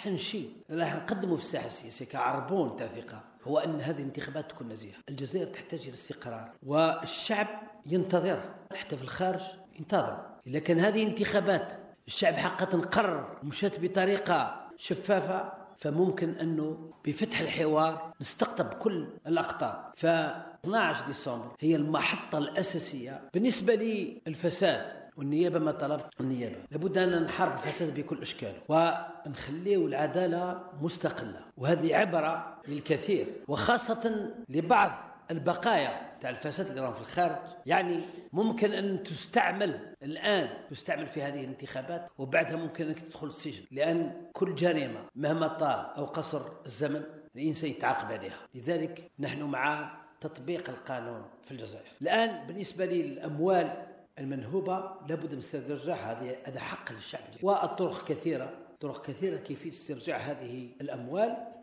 أحسن شيء راح نقدمه في الساحة السياسية كعربون تاع ثقة هو أن هذه الانتخابات تكون نزيهة. الجزائر تحتاج إلى استقرار والشعب ينتظر، حتى في الخارج ينتظر. إذا كان هذه انتخابات الشعب حقا قرر ومشات بطريقة شفافة فممكن أنه بفتح الحوار نستقطب كل الأقطاب. ف 12 ديسمبر هي المحطة الأساسية بالنسبة للفساد والنيابة. ما طلبت النيابة لابد أن نحارب الفساد بكل أشكاله ونخليه العدالة مستقلة، وهذه عبرة للكثير وخاصة لبعض البقايا تاع الفساد اللي راهم في الخارج. يعني ممكن أن تستعمل الآن في هذه الانتخابات وبعدها ممكن أنك تدخل السجن، لأن كل جريمة مهما طال أو قصر الزمن الإنسان يتعاقب عليها. لذلك نحن مع تطبيق القانون في الجزائر. الآن بالنسبة للأموال المنهوبة لابد من استرجاعها، هذا حق للشعب، والطرق كثيرة كيفية استرجاع هذه الأموال.